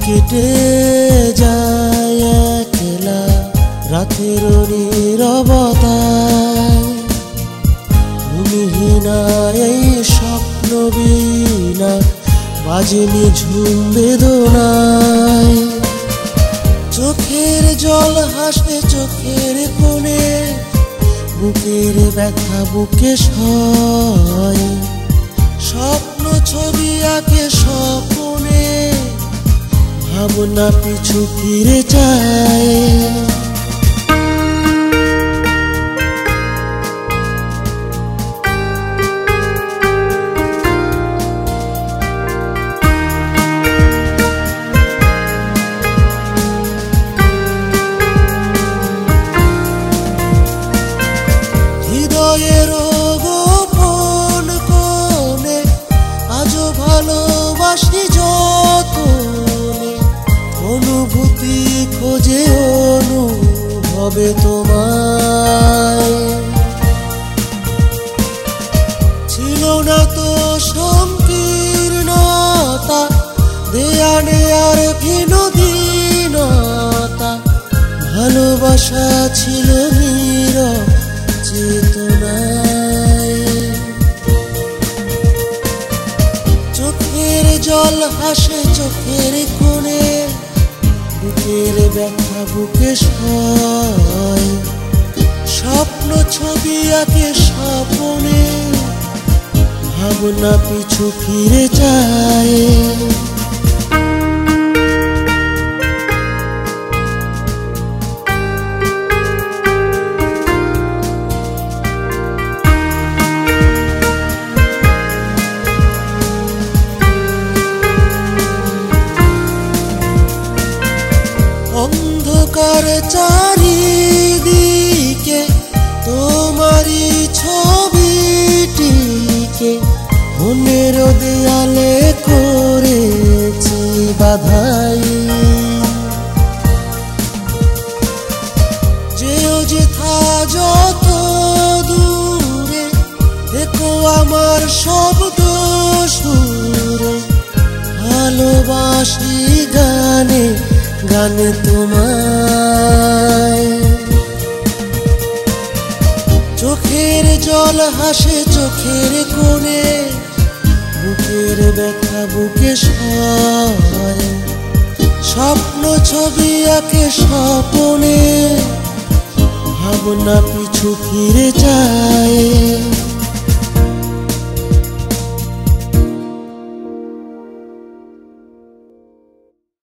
কেটে যায় একলা রাতের নীরবতায়। ভূমিহীনা এই স্বপ্ন বীণা বাজে নিঝুম বেদনায়। চোখের জল হাসে চোখের কোণে, বুকের ব্যথা বুকে সয়। স্বপ্ন ছবি আঁকে স্বপ্নে, ভাবনা পিছু ফিরে চায়। হৃদয়ের গোপন কোণে আজও ভালোবাসি যতনে। অনুভূতি খোঁজে অনুভবে তোমায়। ছিল না তো সংকীর্ণতা, দেয়া নেয়ার বিনোদিনতা। ভালোবাসা ছিল নীরব চেতনায়। চোখের জল হাসে চোখের কোণে, বুকের ব্যথা বুকে সয়। স্বপ্ন ছবি আঁকে স্বপ্নে, ভাবনা পিছু ফিরে যায়। অন্ধকার চারিদিকে তোমারই ছবিটিকে মনের দেয়ালে করেছি বাধাই। যেও যেথা যত দূরে, দেখো আমার শব্দ সুরে। ভালোবাসি গানে গানে তোমায়। চোখের জল হাসে চোখের কোণে, বুকের ব্যথা বুকে সয়। স্বপ্ন ছবি আঁকে স্বপ্নে, ভাবনা পিছু ফিরে যায়।